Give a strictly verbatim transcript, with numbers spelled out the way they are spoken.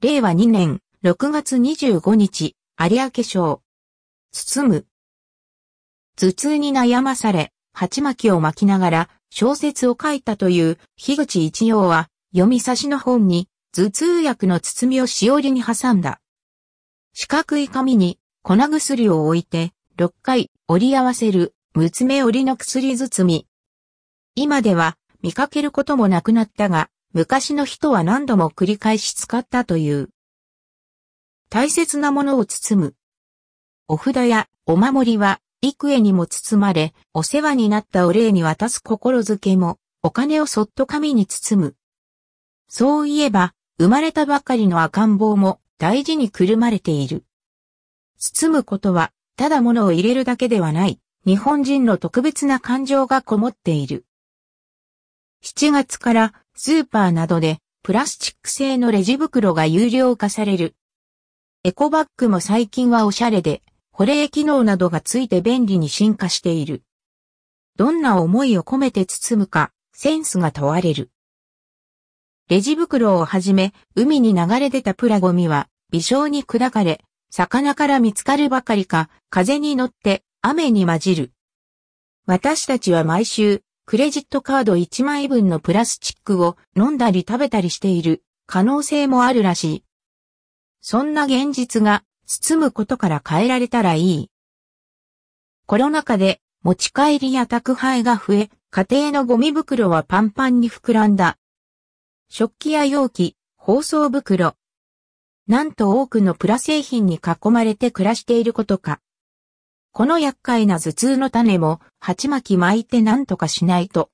れいわにねんろくがつにじゅうごにち、有明賞。包む。頭痛に悩まされ、鉢巻きを巻きながら小説を書いたという樋口一葉は、読み差しの本に頭痛薬の包みをしおりに挟んだ。四角い紙に粉薬を置いてろっかい折り合わせるむつめ折りの薬包み。今では見かけることもなくなったが、昔の人は何度も繰り返し使ったという。大切なものを包む。お札やお守りは幾重にも包まれ、お世話になったお礼に渡す心づけも、お金をそっと紙に包む。そういえば、生まれたばかりの赤ん坊も大事にくるまれている。包むことは、ただ物を入れるだけではない、日本人の特別な感情がこもっている。しちがつからスーパーなどでプラスチック製のレジ袋が有料化される。エコバッグも最近はおしゃれで、保冷機能などがついて便利に進化している。どんな思いを込めて包むか、センスが問われる。レジ袋をはじめ、海に流れ出たプラゴミは、微小に砕かれ、魚から見つかるばかりか、風に乗って雨に混じる。私たちは毎週、クレジットカードいちまいぶんのプラスチックを飲んだり食べたりしている可能性もあるらしい。そんな現実が包むことから変えられたらいい。コロナ禍で持ち帰りや宅配が増え、家庭のゴミ袋はパンパンに膨らんだ。食器や容器、包装袋。なんと多くのプラ製品に囲まれて暮らしていることか。この厄介な頭痛の種も、鉢巻き巻いてなんとかしないと。